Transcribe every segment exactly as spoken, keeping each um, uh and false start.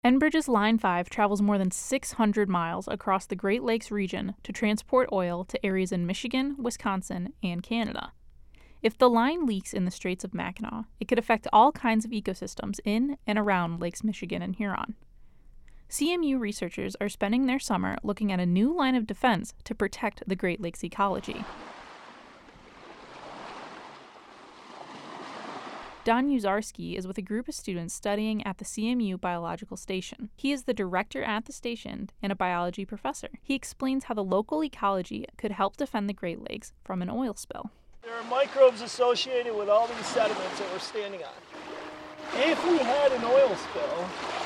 Enbridge's Line five travels more than six hundred miles across the Great Lakes region to transport oil to areas in Michigan, Wisconsin, and Canada. If the line leaks in the Straits of Mackinac, it could affect all kinds of ecosystems in and around Lakes Michigan and Huron. C M U researchers are spending their summer looking at a new line of defense to protect the Great Lakes ecology. Don Uzarski is with a group of students studying at the C M U Biological Station. He is the director at the station and a biology professor. He explains how the local ecology could help defend the Great Lakes from an oil spill. There are microbes associated with all these sediments that we're standing on. If we had an oil spill,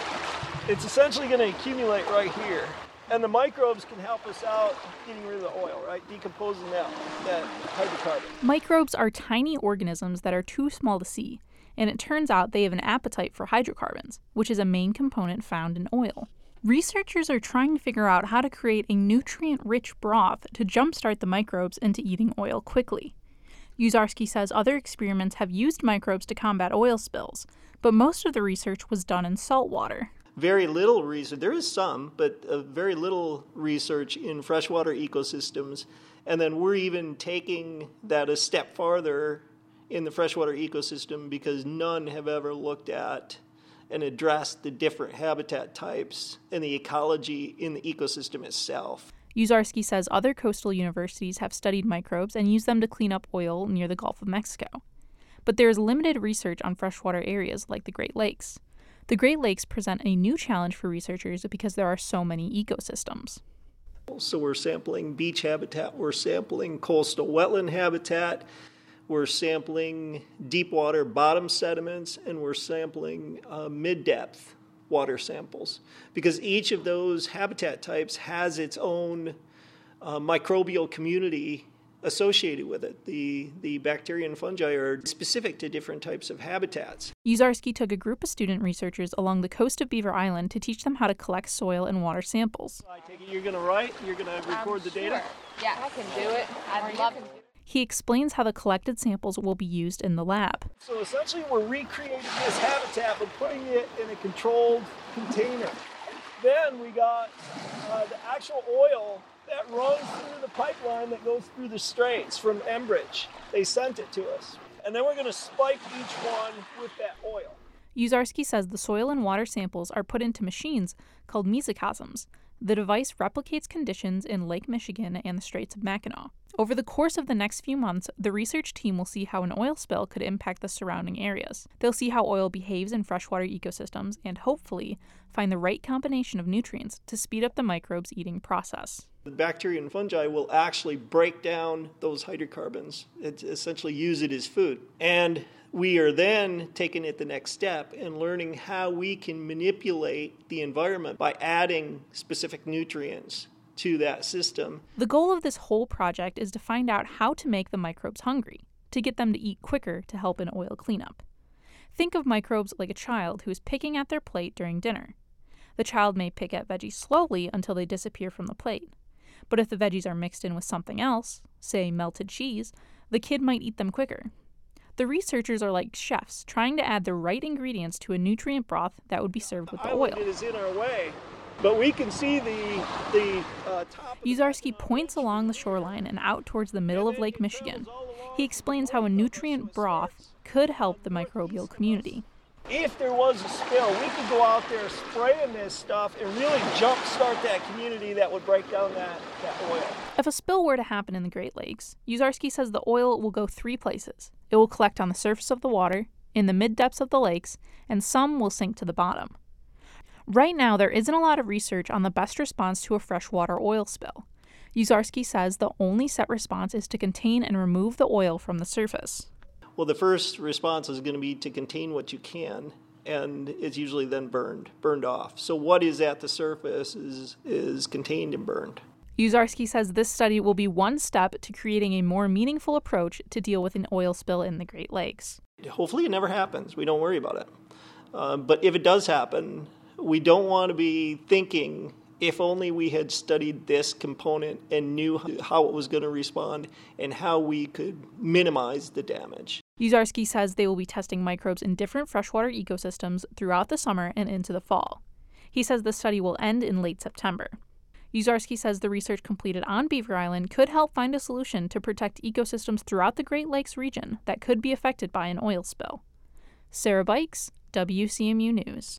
it's essentially going to accumulate right here. And the microbes can help us out getting rid of the oil, right? Decomposing that, that hydrocarbon. Microbes are tiny organisms that are too small to see, and it turns out they have an appetite for hydrocarbons, which is a main component found in oil. Researchers are trying to figure out how to create a nutrient-rich broth to jumpstart the microbes into eating oil quickly. Uzarski says other experiments have used microbes to combat oil spills, but most of the research was done in salt water. Very little research, there is some, but uh, very little research in freshwater ecosystems. And then we're even taking that a step farther in the freshwater ecosystem because none have ever looked at and addressed the different habitat types and the ecology in the ecosystem itself. Uzarski says other coastal universities have studied microbes and used them to clean up oil near the Gulf of Mexico. But there is limited research on freshwater areas like the Great Lakes. The Great Lakes present a new challenge for researchers because there are so many ecosystems. So we're sampling beach habitat, we're sampling coastal wetland habitat, we're sampling deep water bottom sediments, and we're sampling uh, mid-depth water samples, because each of those habitat types has its own uh, microbial community associated with it. The, the bacteria and fungi are specific to different types of habitats. Uzarski took a group of student researchers along the coast of Beaver Island to teach them how to collect soil and water samples. I take it you're going to write, you're going to record um, the data? Sure. Yeah, I can do it. I'd love to. He explains how the collected samples will be used in the lab. So essentially we're recreating this habitat but putting it in a controlled container. Then we got uh, the actual oil that runs through the pipeline that goes through the straits from Enbridge. They sent it to us. And then we're going to spike each one with that oil. Uzarski says the soil and water samples are put into machines called mesocosms. The device replicates conditions in Lake Michigan and the Straits of Mackinac. Over the course of the next few months, the research team will see how an oil spill could impact the surrounding areas. They'll see how oil behaves in freshwater ecosystems and, hopefully, find the right combination of nutrients to speed up the microbes' eating process. The bacteria and fungi will actually break down those hydrocarbons, it, essentially use it as food. And we are then taking it the next step and learning how we can manipulate the environment by adding specific nutrients to that system. The goal of this whole project is to find out how to make the microbes hungry, to get them to eat quicker to help in oil cleanup. Think of microbes like a child who is picking at their plate during dinner. The child may pick at veggies slowly until they disappear from the plate. But if the veggies are mixed in with something else, say melted cheese, the kid might eat them quicker. The researchers are like chefs trying to add the right ingredients to a nutrient broth that would be served with the oil. It is in our way, but we can see the the uh, top. Uzarski points along the shoreline and out towards the middle of Lake Michigan. He explains how a nutrient broth could help the microbial community. If there was a spill, we could go out there spraying this stuff and really jumpstart that community that would break down that, that oil. If a spill were to happen in the Great Lakes, Uzarski says the oil will go three places. It will collect on the surface of the water, in the mid-depths of the lakes, and some will sink to the bottom. Right now, there isn't a lot of research on the best response to a freshwater oil spill. Uzarski says the only set response is to contain and remove the oil from the surface. Well, the first response is going to be to contain what you can, and it's usually then burned, burned off. So what is at the surface is, is contained and burned. Uzarski says this study will be one step to creating a more meaningful approach to deal with an oil spill in the Great Lakes. Hopefully it never happens. We don't worry about it. Uh, but if it does happen, we don't want to be thinking, if only we had studied this component and knew how it was going to respond and how we could minimize the damage. Uzarski says they will be testing microbes in different freshwater ecosystems throughout the summer and into the fall. He says the study will end in late September. Uzarski says the research completed on Beaver Island could help find a solution to protect ecosystems throughout the Great Lakes region that could be affected by an oil spill. Sarah Bikes, W C M U News.